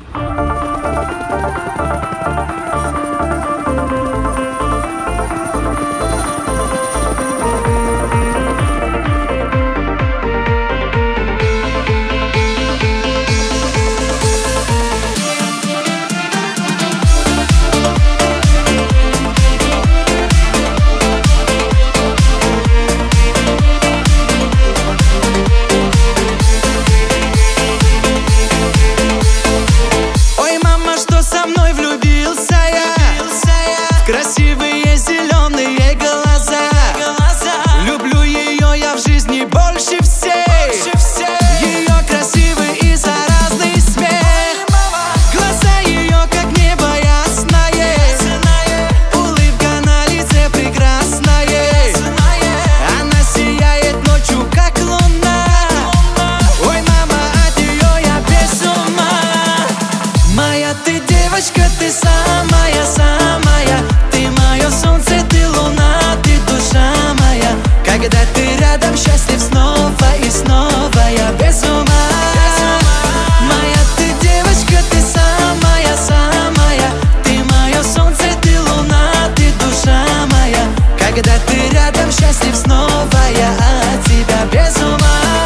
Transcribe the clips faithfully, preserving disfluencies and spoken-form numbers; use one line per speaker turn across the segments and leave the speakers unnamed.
Красивые зеленые глаза, люблю ее я в жизни больше всех. Ее красивый и заразный смех, глаза ее как небо ясное, улыбка на лице прекрасная, она сияет ночью как луна. Ой, мама, от нее я без ума. Моя ты девочка, ты самая, самая. Солнце, ты луна, ты душа моя. Когда ты рядом, счастлив снова и снова, я без ума. Моя ты девочка, ты самая, самая. Ты мое солнце, ты луна, ты душа моя. Когда ты рядом, счастлив снова, я от тебя без ума.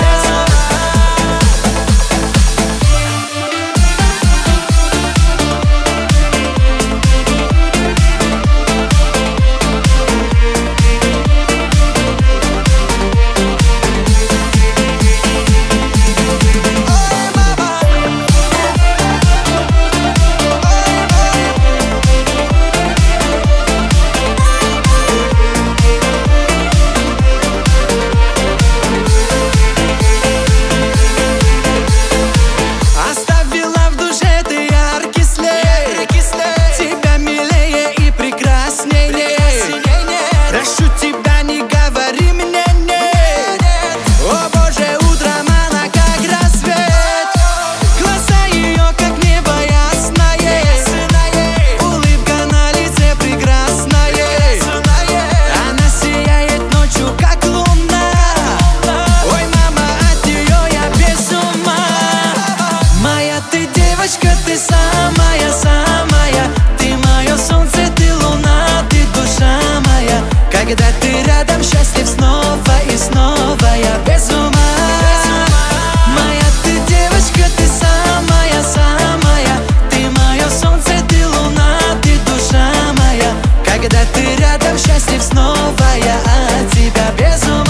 Прошу тебя, не говори мне нет. О боже, утром она как рассвет. Глаза ее как небо ясное, улыбка на лице прекрасная, она сияет ночью как луна. Ой, мама, от нее я без ума. Моя ты девочка, ты самая, самая. Ты мое солнце, ты луна, ты душа моя. Когда ты рядом, счастлив снова и снова, я без ума. Моя ты девочка, ты самая, самая. Ты мое солнце, ты луна, ты душа моя. Когда ты рядом, счастлив снова, я от тебя без ума.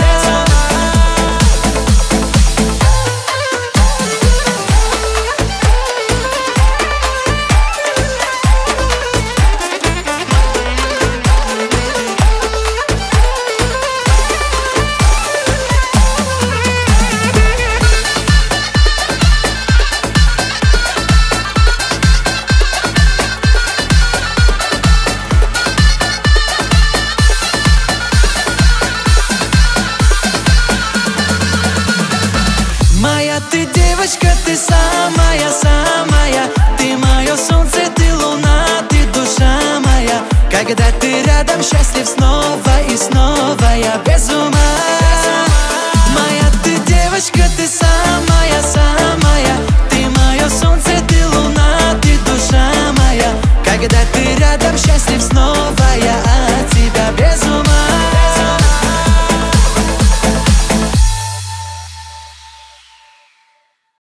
Моя ты девочка, ты самая, самая. Ты мое солнце, ты луна, ты душа моя. Когда ты рядом, счастлив снова и снова, я без ума.